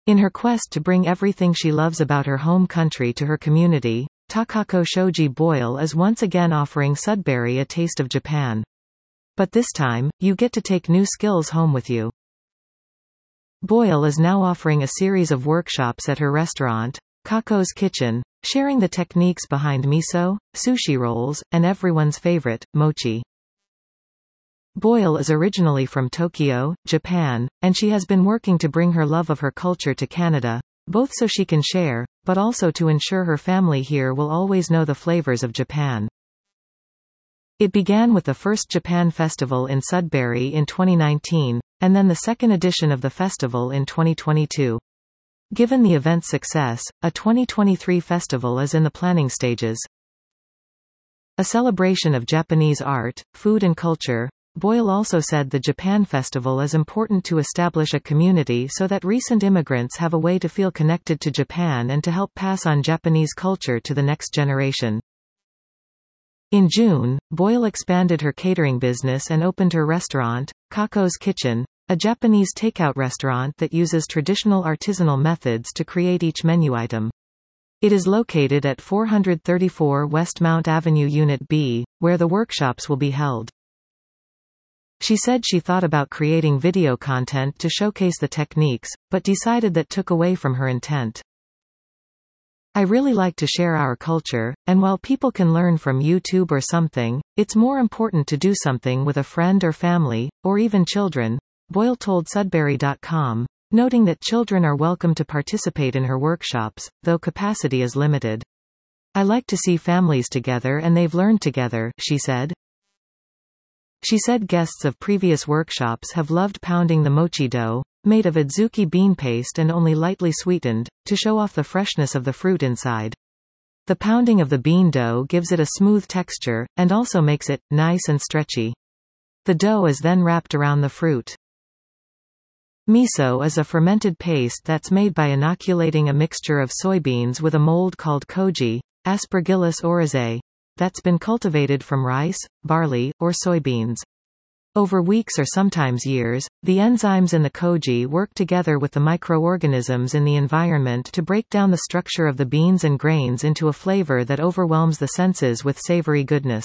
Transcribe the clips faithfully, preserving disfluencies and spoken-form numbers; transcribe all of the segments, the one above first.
In her quest to bring everything she loves about her home country to her community, Takako Shoji Boyle is once again offering Sudbury a taste of Japan. But this time, you get to take new skills home with you. Boyle is now offering a series of workshops at her restaurant, Kako's Kitchen, sharing the techniques behind miso, sushi rolls, and everyone's favorite, mochi. Boyle is originally from Tokyo, Japan, and she has been working to bring her love of her culture to Canada, both so she can share, but also to ensure her family here will always know the flavors of Japan. It began with the first Japan Festival in Sudbury in twenty nineteen, and then the second edition of the festival in twenty twenty-two. Given the event's success, a twenty twenty-three festival is in the planning stages. A celebration of Japanese art, food and culture, Boyle also said the Japan Festival is important to establish a community so that recent immigrants have a way to feel connected to Japan and to help pass on Japanese culture to the next generation. In June, Boyle expanded her catering business and opened her restaurant, Kako's Kitchen, a Japanese takeout restaurant that uses traditional artisanal methods to create each menu item. It is located at four thirty-four West Mount Avenue Unit B, where the workshops will be held. She said she thought about creating video content to showcase the techniques, but decided that took away from her intent. I really like to share our culture, and while people can learn from YouTube or something, it's more important to do something with a friend or family, or even children, Boyle told Sudbury dot com, noting that children are welcome to participate in her workshops, though capacity is limited. I like to see families together and they've learned together, she said. She said guests of previous workshops have loved pounding the mochi dough, made of adzuki bean paste and only lightly sweetened, to show off the freshness of the fruit inside. The pounding of the bean dough gives it a smooth texture, and also makes it nice and stretchy. The dough is then wrapped around the fruit. Miso is a fermented paste that's made by inoculating a mixture of soybeans with a mold called koji, Aspergillus oryzae, that's been cultivated from rice, barley, or soybeans. Over weeks or sometimes years, the enzymes in the koji work together with the microorganisms in the environment to break down the structure of the beans and grains into a flavor that overwhelms the senses with savory goodness.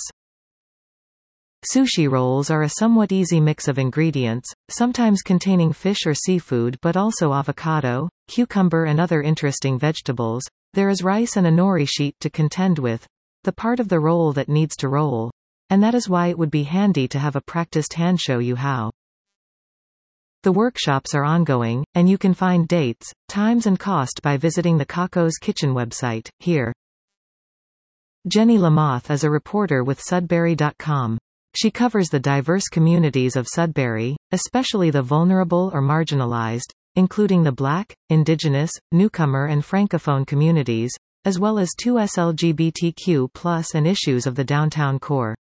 Sushi rolls are a somewhat easy mix of ingredients, sometimes containing fish or seafood but also avocado, cucumber and other interesting vegetables. There is rice and a nori sheet to contend with, the part of the roll that needs to roll, and that is why it would be handy to have a practiced hand show you how. The workshops are ongoing, and you can find dates, times and cost by visiting the Kako's Kitchen website, here. Jenny Lamoth is a reporter with Sudbury dot com. She covers the diverse communities of Sudbury, especially the vulnerable or marginalized, including the Black, Indigenous, newcomer and Francophone communities, as well as two S L G B T Q plus and issues of the downtown core.